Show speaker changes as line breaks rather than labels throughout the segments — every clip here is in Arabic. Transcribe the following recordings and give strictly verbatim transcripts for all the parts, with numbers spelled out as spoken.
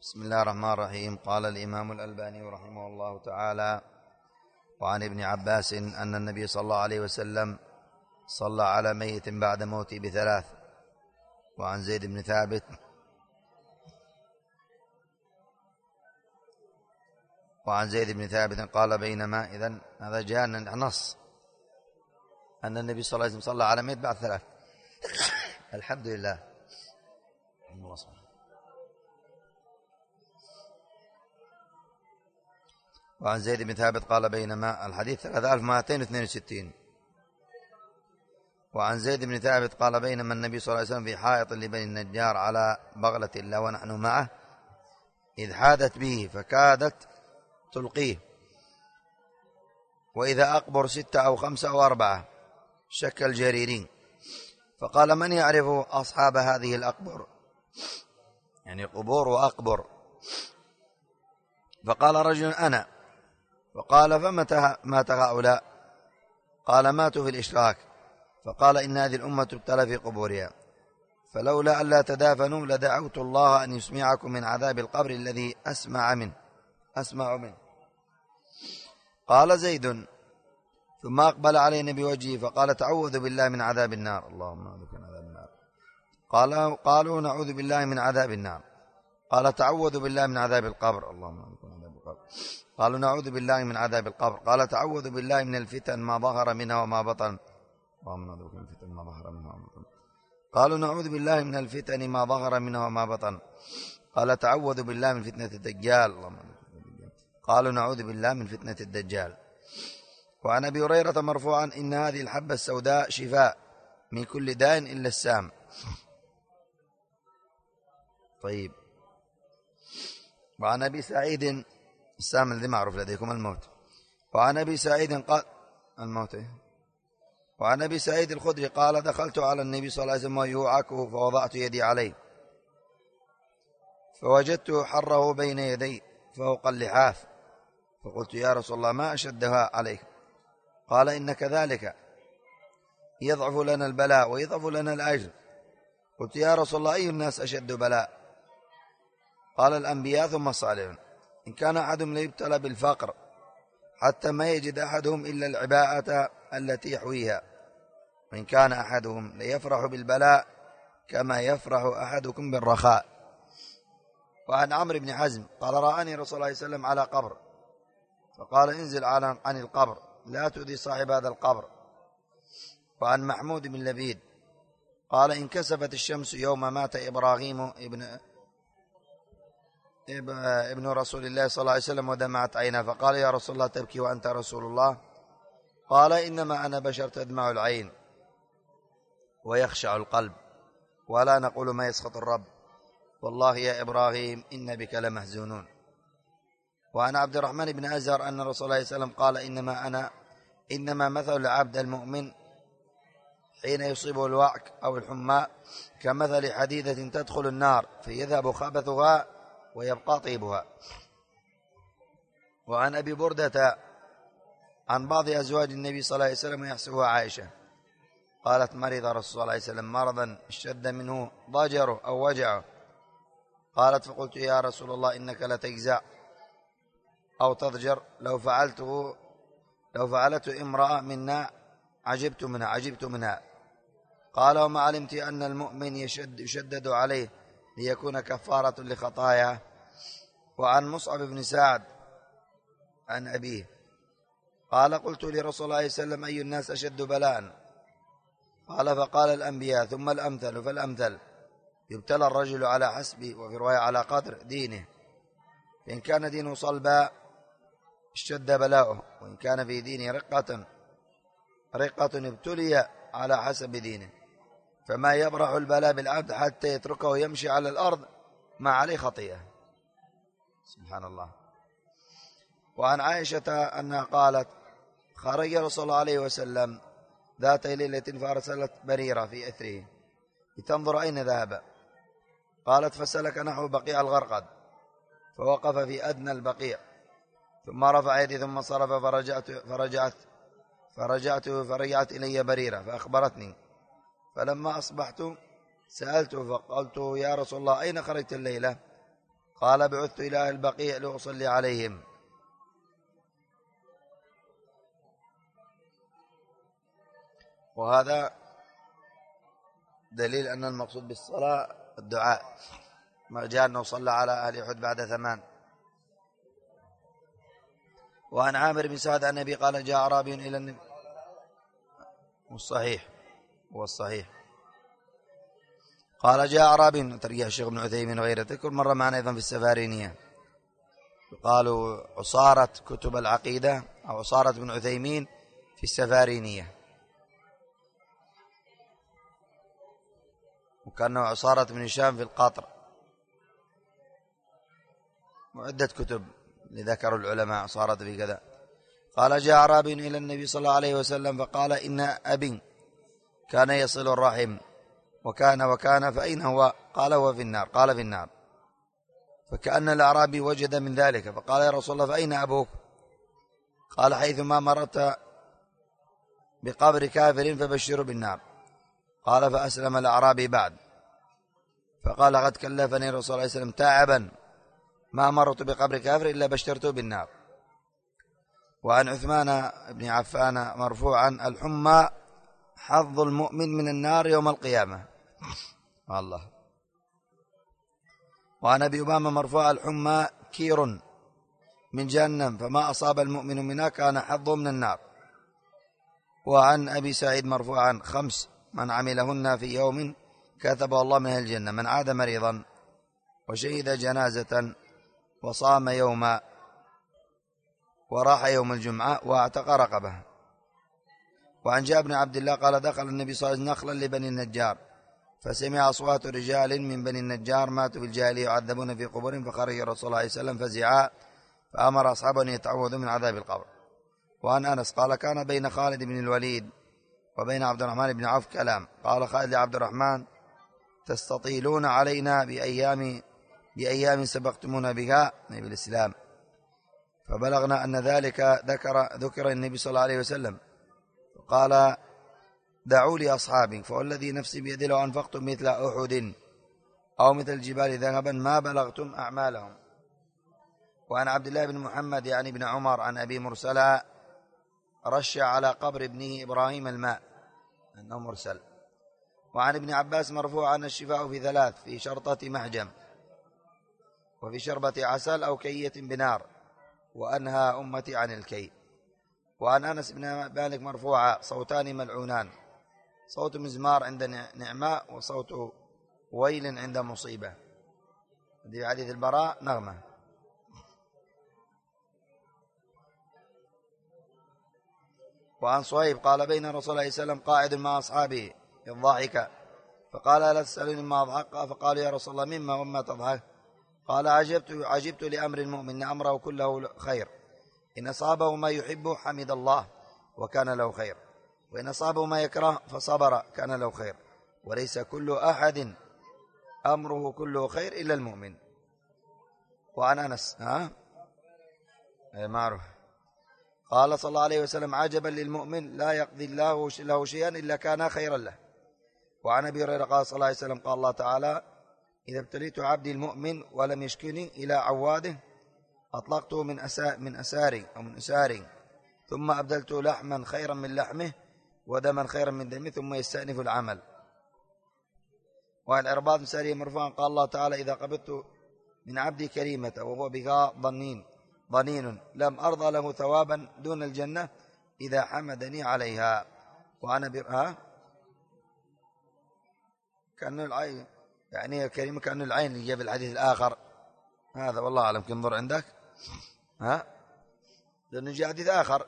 بسم الله الرحمن الرحيم. قال الإمام الألباني رحمه الله تعالى: وعن ابن عباس أن النبي صلى الله عليه وسلم صلى على ميت بعد موته بثلاث. وعن زيد بن ثابت وعن زيد بن ثابت قال: بينما إذن هذا جاءنا نص أن النبي صلى الله عليه وسلم صلى على ميت بعد ثلاث. الحمد لله. وعن زيد بن ثابت قال: بينما الحديث ثلاثة آلاف ومئتين واثنين وستين. وعن زيد بن ثابت قال: بينما النبي صلى الله عليه وسلم في حائط لبني النجار على بغلة له ونحن معه إذ حادت به فكادت تلقيه، وإذا أقبر ستة أو خمسة أو أربعة شك الجريرين، فقال: من يعرف أصحاب هذه الأقبر؟ يعني قبور وأقبر. فقال رجل: أنا. فقال: فمتى مات هؤلاء؟ قال: ماتوا في الإشراك. فقال: إن هذه الأمة تبتلى في قبورها، فلولا ألا تدافنوا لدعوت الله أن يسمعكم من عذاب القبر الذي أسمع منه أسمع منه. قال زيد: ثم أقبل علينا بوجهه فقال: تعوذ بالله من عذاب النار. اللهم أعوذ بك من عذاب النار. قال قالوا: نعوذ بالله من عذاب النار. قال: تعوذ بالله من عذاب القبر. اللهم أعوذ بك من عذاب القبر. قالوا: نعوذ بالله من عذاب القبر. قال: تعوذ بالله من الفتن ما ظهر منها وما بطن. اللهم أعوذ بك من الفتن ما ظهر منها وما بطن. قالوا: نعوذ بالله من الفتن ما ظهر منها وما بطن. قال: تعوذ بالله من فتنة الدجال. اللهم أعوذ بك من الدجال. قالوا: نعوذ بالله من فتنة الدجال. وعن أبي هريرة مرفوعا: إن هذه الحبة السوداء شفاء من كل داء إلا السام. طيب. وعن أبي سعيد، السام الذي معروف لديكم الموت. وعن أبي سعيد قال: الموت. وعن أبي سعيد الخدري قال: دخلت على النبي صلى الله عليه وسلم ويوعكه فوضعت يدي عليه فوجدت حره بين يدي فوق اللحاف، فقلت: يا رسول الله، ما أشدها عليك؟ قال: إن كذلك يضعف لنا البلاء ويضعف لنا الأجر. قلت: يا رسول الله، أي الناس أشد بلاء؟ قال: الأنبياء ثم الصالحون. إن كان أحدهم ليبتلى بالفقر حتى ما يجد أحدهم إلا العباءة التي يحويها، وإن كان أحدهم ليفرح بالبلاء كما يفرح أحدكم بالرخاء. وعن عمرو بن حزم قال: رآني رسول الله صلى الله عليه وسلم على قبر فقال: انزل عن القبر لا تؤذي صاحب هذا القبر. وعن محمود بن لبيد قال: انكسفت الشمس يوم مات إبراهيم ابن ابن رسول الله صلى الله عليه وسلم ودمعت عينه، فقال: يا رسول الله، تبكي وأنت رسول الله؟ قال: إنما أنا بشر تدمع العين ويخشع القلب، ولا نقول ما يسخط الرب، والله يا إبراهيم إن بك لمحزونون. وعن عبد الرحمن بن أزهر أن رسول الله صلى الله عليه وسلم قال: إنما أنا إنما مثل العبد المؤمن حين يصيبه الوعك أو الحمى كمثل حديدة تدخل النار فيذهب خبثها ويبقى طيبها. وعن أبي بردة عن بعض أزواج النبي صلى الله عليه وسلم يحسبها عائشة قالت: مرض رسول الله صلى الله عليه وسلم مرضا اشتد منه ضجره أو وجعه. قالت: فقلت: يا رسول الله، إنك لتجزع أو تضجر، لو فعلته لو فعلته امرأة منا عجبت منها عجبت منها. قال: وما علمت أن المؤمن يشد يشدد عليه ليكون كفارة لخطاياه. وعن مصعب بن سعد عن أبيه قال: قلت لرسول الله صلى الله عليه وسلم: أي الناس أشد بلاء؟ قال: فقال: الأنبياء ثم الأمثل فالأمثل، يبتلى الرجل على حسب، وفي رواية على قدر دينه، فإن كان دينه صلبا اشتد بلاؤه، وإن كان في دينه رقة رقة ابتلي على حسب دينه، فما يبرح البلاء بالعبد حتى يتركه يمشي على الأرض ما عليه خطيئة. سبحان الله. وعن عائشة أنها قالت: خرج رسول الله عليه وسلم ذات ليلة فأرسلت بريرة في أثره لتنظر أين ذهب. قالت: فسلك نحو بقيع الغرقد فوقف في أدنى البقيع، ثم رفع يدي ثم صرف، فرجعت فرجعت فرجعت فرجعت إلي بريرة فأخبرتني. فلما أصبحت سألته فقلت: يا رسول الله، أين خرجت الليلة؟ قال بعثت إلى أهل البقيع لأصلي عليهم. وهذا دليل أن المقصود بالصلاة الدعاء، ما جاء أنه صلى على أهل أحد بعد ثمان. وعن عامر بن سعد عن النبي قال جاء أعرابي إلى النبي، والصحيح هو الصحيح، قال جاء أعرابي، ترجع الشيخ ابن عثيمين وغيره، تذكر مرة معنا أيضا في السفارينية، قالوا عصارة كتب العقيدة أو عصارة ابن عثيمين في السفارينية، وكأنه عصارة ابن هشام في القطر، وعدة كتب لذكروا العلماء عصارة في كذا. قال جاء أعرابي إلى النبي صلى الله عليه وسلم فقال إن أبي كان يصل الرحم وكان وكان فأين هو؟ قال هو في النار. قال في النار. فكأن الأعرابي وجد من ذلك فقال يا رسول الله فأين أبوك؟ قال حيثما مرت بقبر كافر فبشروا بالنار. قال فأسلم الأعرابي بعد، فقال قد كلفني الرسول صلى الله عليه وسلم تعبا ما مرت بقبر كافر إلا بشرته بالنار. وعن عثمان بن عفان مرفوعا الحمى حظ المؤمن من النار يوم القيامة. الله. وعن أبي أمامة مرفوع الحمى كير من جهنم فما أصاب المؤمن منها كان حظه من النار. وعن أبي سعيد مرفوعا خمس من عملهن في يوم كتب الله من أهل الجنة: من عاد مريضا وشهد جنازة وصام يوما وراح يوم الجمعة واعتق رقبه. وعن جابر بن عبد الله قال دخل النبي صلى الله عليه وسلم نخلا لبني النجار فسمع أصوات رجال من بني النجار ماتوا في الجاهلية يعذبون في قبورهم فخرج الرسول صلى الله عليه وسلم فزعا فأمر أصحابه أن يتعوذوا من عذاب القبر. وعن أنس قال كان بين خالد بن الوليد وبين عبد الرحمن بن عوف كلام، قال خالد لعبد الرحمن تستطيلون علينا بأيام بأيام سبقتمونا بها بالإسلام. فبلغنا أن ذلك ذكر ذكر النبي صلى الله عليه وسلم قال دعوا لي أصحابي فوالذي نفسي بيده لو أنفقتم مثل أحد أو مثل الجبال ذهبا ما بلغتم أعمالهم. وعن عبد الله بن محمد يعني بن عمر عن أبي مرسلا رش على قبر ابنه إبراهيم الماء أنه مرسل. وعن ابن عباس مرفوعا الشفاء في ثلاث: في شرطة محجم وفي شربة عسل أو كية بنار وأنهى أمتي عن الكي. وعن أنس بن مالك مرفوعا صوتان ملعونان: صوت مزمار عند نعماء وصوت ويل عند مصيبة. في حديث البراء نغمة. وعن صهيب قال بين رسول الله صلى الله عليه وسلم قاعد مع أصحابه الضاحكة فقال ألا تسألني ما أضحك؟ فقالوا يا رسول الله مما وما تضحك؟ قال عجبت عجبت لأمر المؤمن أمره كله خير، إن أصابه ما يحب حمد الله وكان له خير، وإن أصابه ما يكره فصبر كان له خير، وليس كل أحد أمره كله خير إلا المؤمن. وعن أنس ها معروف قال صلى الله عليه وسلم عجبا للمؤمن لا يقضي الله له شيئا إلا كان خيرا له. وعن أبي هريرة قال صلى الله عليه وسلم قال الله تعالى إذا ابتليت عبدي المؤمن ولم يشكني إلى عواده أطلقته من أسا من أساري أو من أساري ثم أبدلته لحما خيرا من لحمه ودما خيرا من دمه ثم يستأنف العمل. وعن العرباض بن سارية مرفوعا قال الله تعالى إذا قبضت من عبدي كريمة وهو بها ضنين ضنين لم أرضى له ثوابا دون الجنة إذا حمدني عليها. وأنا برها كأنه العين يعني كريمة كأنه العين اللي جاب الحديث الآخر هذا والله أعلم. كم انظر عندك ها لأنه جاء حديث آخر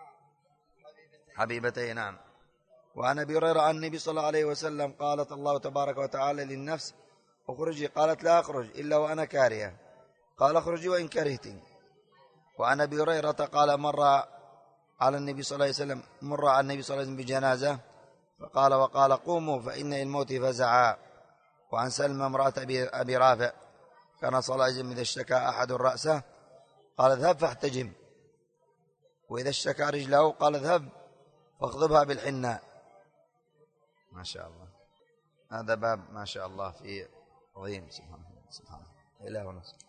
حبيبتي نعم. وعن أبي هريرة عن النبي صلى الله عليه وسلم قالت الله تبارك وتعالى للنفس اخرجي قالت لا أخرج إلا وأنا كارهة قال اخرجي وإن كرهتي. وعن أبي هريرة قال مر على النبي صلى الله عليه وسلم مر على النبي صلى الله عليه وسلم بجنازة فقال وقال قوموا فإن الموت فزعا. وعن سلمى امرأة أبي رافع كان صلى الله عليه وسلم إذا اشتكى أحد رأسه قال اذهب فاحتجم، وإذا اشتكى رجله قال اذهب فاخضبها بالحناء. ما شاء الله هذا باب ما شاء الله في عظيم. سبحانه سبحانه إله ونصر.